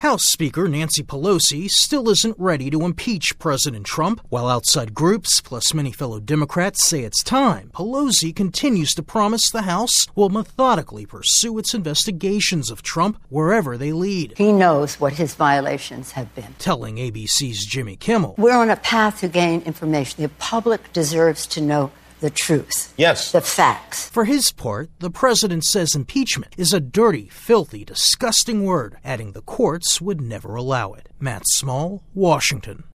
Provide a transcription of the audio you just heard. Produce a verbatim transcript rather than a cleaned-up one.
House Speaker Nancy Pelosi still isn't ready to impeach President Trump. While outside groups, plus many fellow Democrats, say it's time, Pelosi continues to promise the House will methodically pursue its investigations of Trump wherever they lead. He knows what his violations have been. Telling A B C's Jimmy Kimmel, we're on a path to gain information. The public deserves to know the truth. Yes. The facts. For his part, the president says impeachment is a dirty, filthy, disgusting word, adding the courts would never allow it. Matt Small, Washington.